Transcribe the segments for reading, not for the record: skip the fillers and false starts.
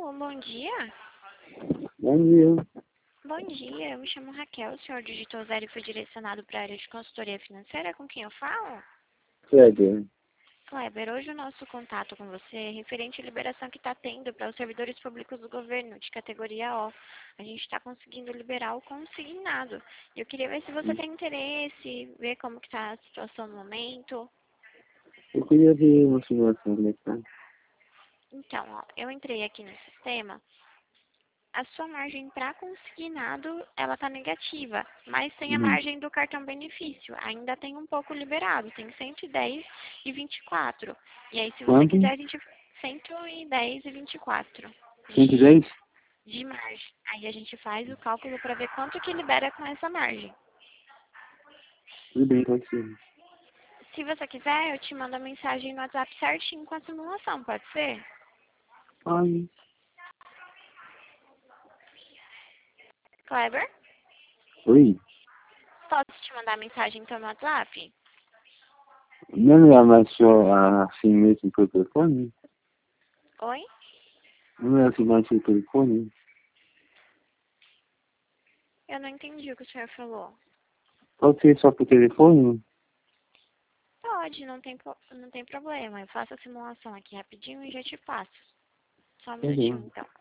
Alô, bom dia. Bom dia. Bom dia, eu me chamo Raquel, o senhor digitou 0 e foi direcionado para a área de consultoria financeira, com quem eu falo? Kleber. Kleber, hoje o nosso contato com você é referente à liberação que está tendo para os servidores públicos do governo, de categoria O. A gente está conseguindo liberar o consignado. E eu queria ver se você tem interesse, ver como que está a situação no momento. Eu queria ver uma simulação como é que tá. Então, ó, eu entrei aqui no sistema. A sua margem para consignado, ela tá negativa, mas tem a Uhum. margem do cartão benefício. Ainda tem um pouco liberado, tem 110 e 24. E aí, se você Quanto? quiser, a gente 110 e 24 de, 110? de margem. Aí a gente faz o cálculo para ver quanto que libera com essa margem. Tudo bem, pode ser. Se você quiser, eu te mando a mensagem no WhatsApp certinho com a simulação, pode ser? Ai. Kleber? Oi? Posso te mandar a mensagem então no WhatsApp? Não é mais só assim mesmo pelo telefone? Oi? Não é assim mais pelo telefone? Eu não entendi o que o senhor falou. Pode ser só por telefone? Pode, não tem problema. Eu faço a simulação aqui rapidinho e já te passo. Só um minutinho, Uhum. então.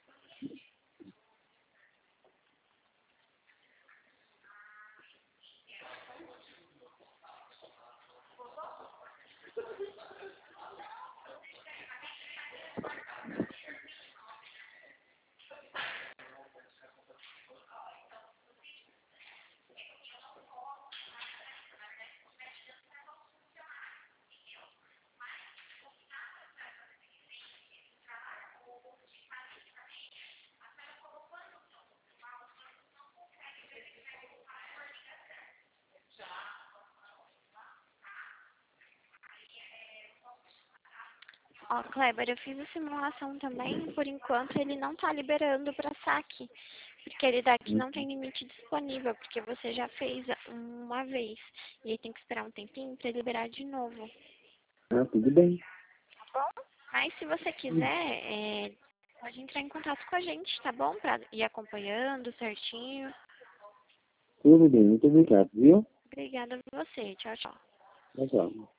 Ó, Kleber, eu fiz a simulação também. Por enquanto, ele não tá liberando para saque. Porque ele daqui não tem limite disponível. Porque você já fez uma vez. E aí tem que esperar um tempinho para liberar de novo. Ah, tudo bem. Bom, mas se você quiser, pode entrar em contato com a gente, tá bom? Pra ir acompanhando certinho. Tudo bem, muito obrigado, viu? Obrigada a você. Tchau, tchau. Tchau, tchau.